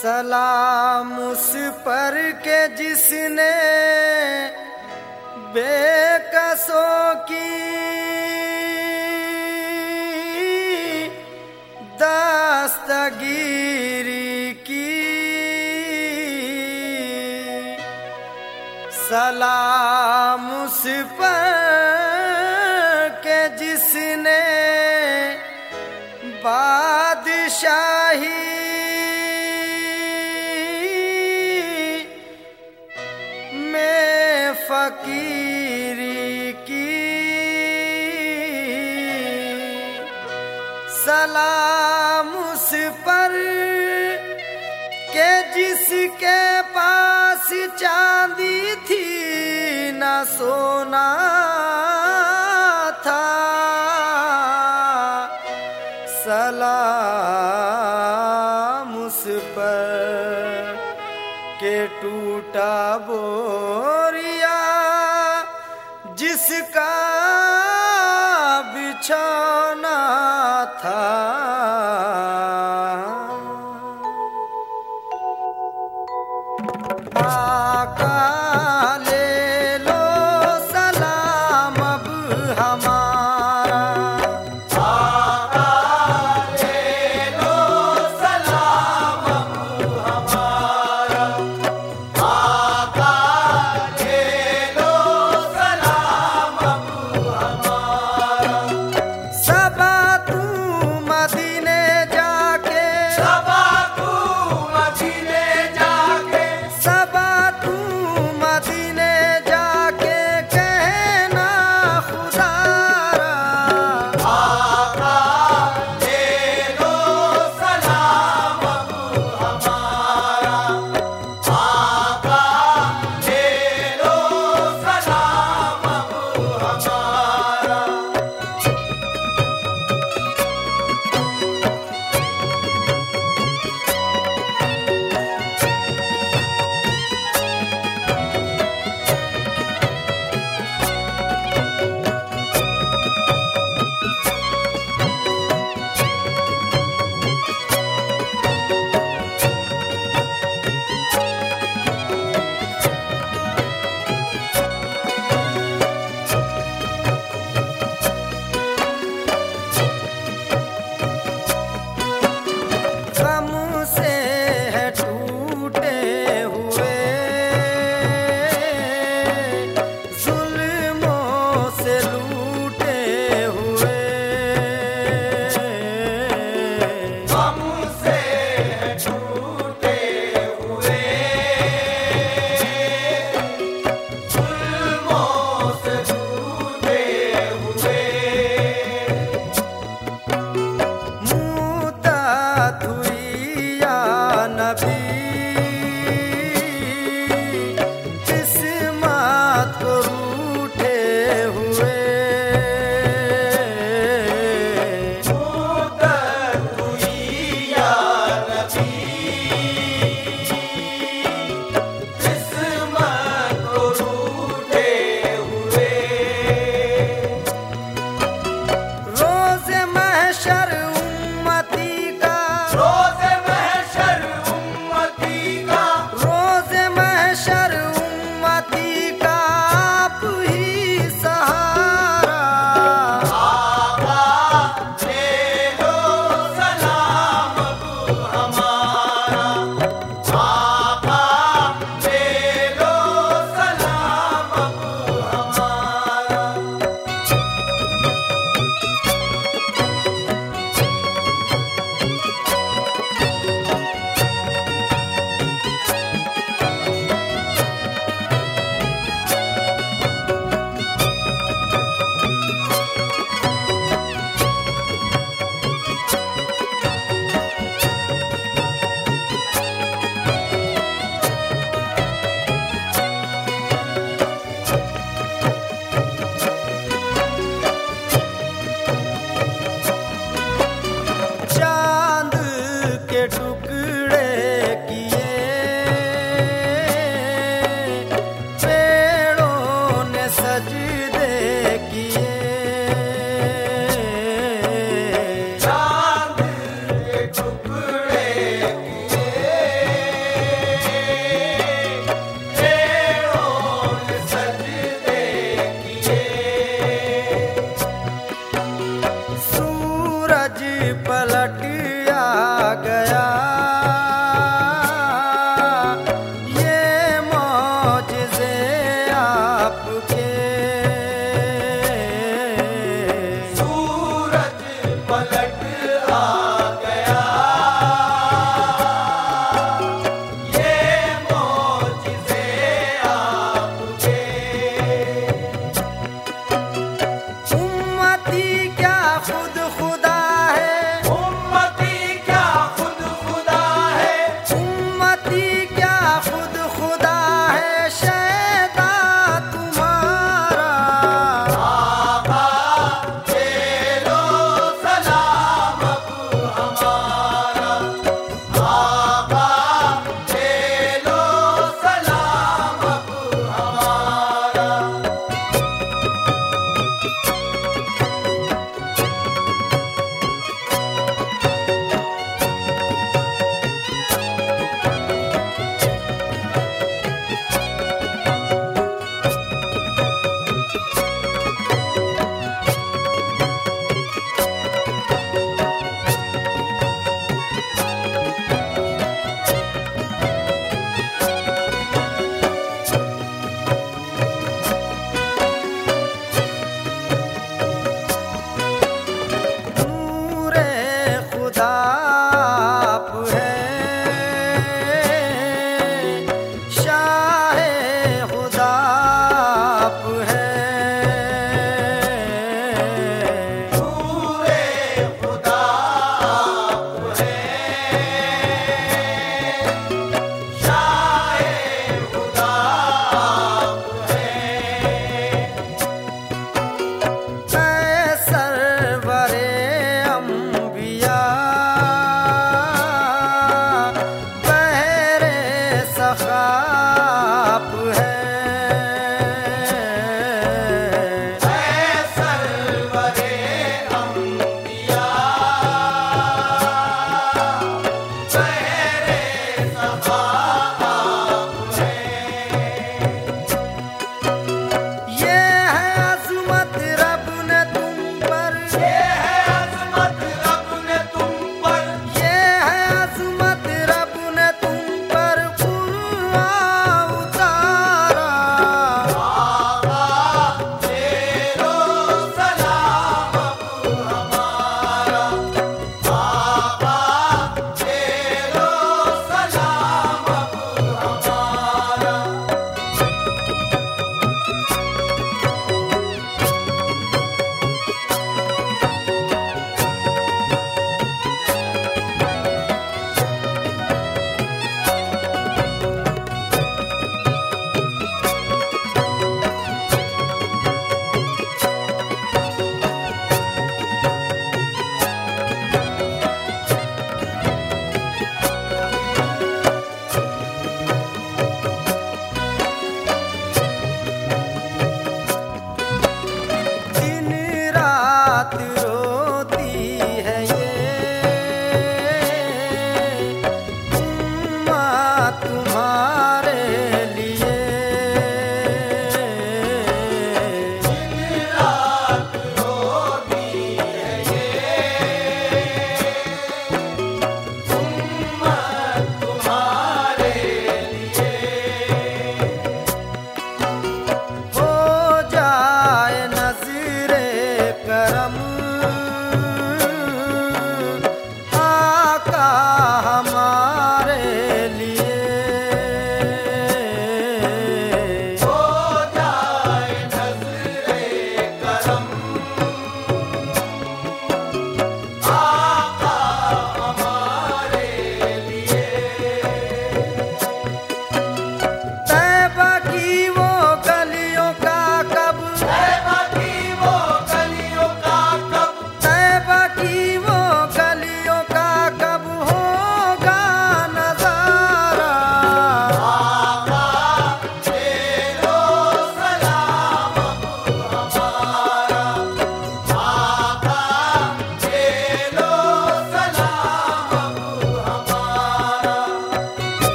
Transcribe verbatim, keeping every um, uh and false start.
सलाम उस पर के जिसने बेकसों की दास्तगीरी की। सलाम उस पर के जिसने बादशाही फकीरी की। सलाम उस पर के जिसके पास चांदी थी न सोना था। सलाम उस पर के टूटा बोरिया जिसका बिछौना था। आका ले लो सलाम अब हमारा। आका ले लो सलाम अब हमारा। आका ले लो सलाम अब हमारा। सबा तू मदीने जाके सबा तू मदीने जाके सबा तू मदीने जाके कहना खुदारा। आका ले लो सलाम अब हमारा। आका ले लो सलाम अब हमारा। गम से है टूटे हुए जुल्मों से लूटे हुए। हमसे टूटे हुए जुल्मों से टूटे हुए। मुद्दा धुइया नबी किस्मत को रूठे हुए। मुद्दत हुई या नबी किस्मत को रूठे हुए। रोज़े महशर उम्मती का रोज़े महशर उम्मती का रोज़े महशर उम्मती का आप ही सहारा। आका ले लो सलाम अब हमारा। आका ले लो सलाम अब हमारा। चांद के टुकड़े